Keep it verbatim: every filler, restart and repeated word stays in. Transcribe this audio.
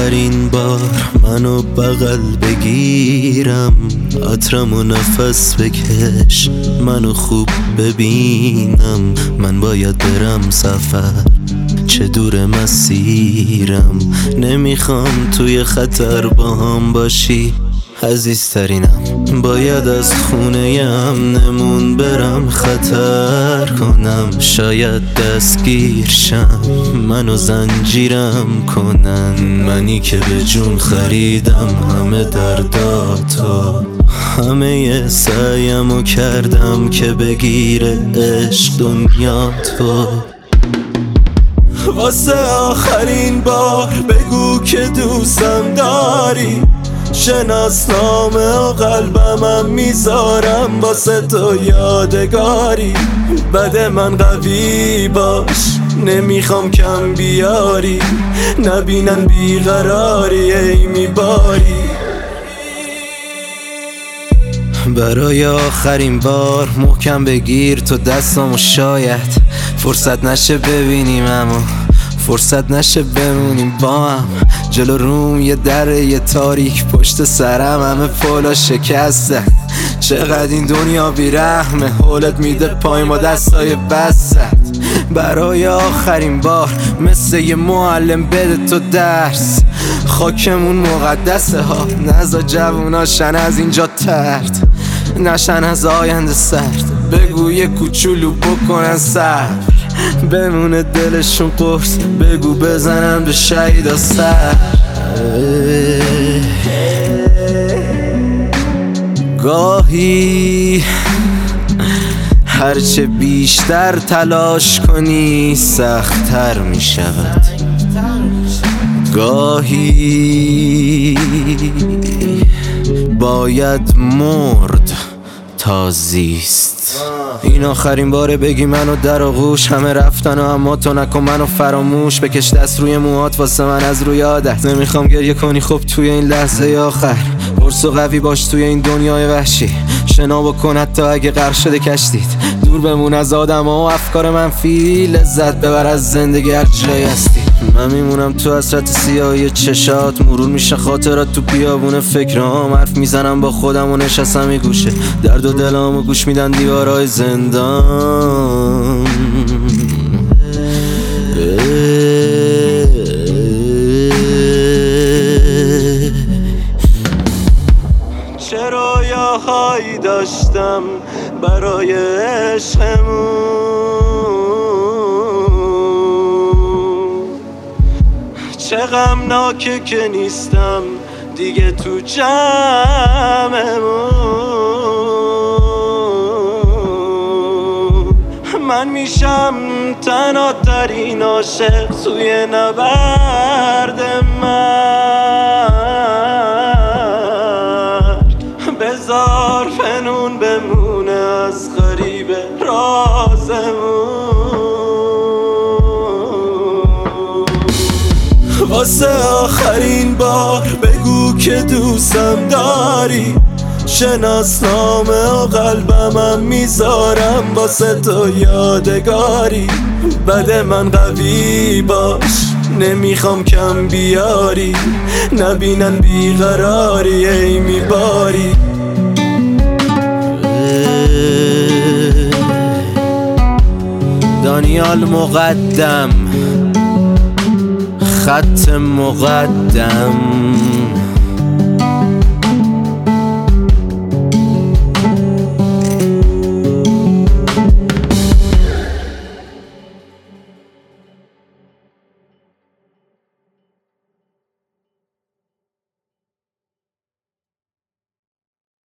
آخرین بار منو بغل بگیرم، عطرمو نفس بکش، منو خوب ببینم. من باید برم سفر، چه دور مسیرم، نمیخوام توی خطر با هم باشی عزیزترینم. باید از خونه امنمون برم خطر کنم، شاید دستگیر شم منو زنجیرم کنن. منی که به جون خریدم همه درداتو، همه سعیمو کردم که بگیره عشق دنیا تو. واسه آخرین بار بگو که دوستم داری، شناسنامه و قلبمم میذارم واسه تو یادگاری. بد من قوی باش، نمیخوام کم بیاری، نبینن بیقراری ای میباری. برای آخرین بار محکم بگیر تو دستامو، شاید فرصت نشه ببینیم اما فرصت نشه بمونیم با هم. جلو روم یه دره یه تاریک، پشت سرم همه پولا شکستن. چقدر این دنیا بیرحمه، حولت میده پای ما دستای بست. برای آخرین بار مثل یه معلم بده تو درس، خاکمون مقدسه ها، نزا جووناشن از اینجا ترد نشن از آینده سرد. بگو یه کوچولو بکنن صبر، بمونه دلشون قرص، بگو بزنن به شهیدا سر. گاهی هرچه بیشتر تلاش کنی سخت‌تر می شود، گاهی باید مرد تا زیست. این آخرین باره بگی منو در آغوش، همه رفتن و اما تو نکن منو فراموش. بکش دست روی موهات واسه من از روی عادت، نمیخوام گریه کنی خب توی این لحظه آخر. برس و قوی باش توی این دنیای وحشی، شنا بکن حتی اگه غرق شده کشتید. دور بمون از آدم ها و افکار منفی، لذت ببر از زندگی هر جایی هستی. من میمونم تو حسرت سیاهی چشات، مرور میشه خاطرات تو بیابون فکرام. حرف میزنم با خودم و نشستم یه گوشه، درد و دلامو گوش میدن دیوارای زندان. چه رویاهایی داشتم برای عشقمون، چه غمناکه که نیستم دیگه تو جمعمون. من میشم تنها ترین عاشق توی نبرد مرگ. بذار فنون بمونه از غریب رازمون. واسه آخرین بار بگو که دوستم داری، شناسنامه و قلبمم میذارم واسه تو یادگاری. بد من قوی باش، نمیخوام کم بیاری، نبینن بیقراری ای میباری. دانیال مقدم، خط مقدم.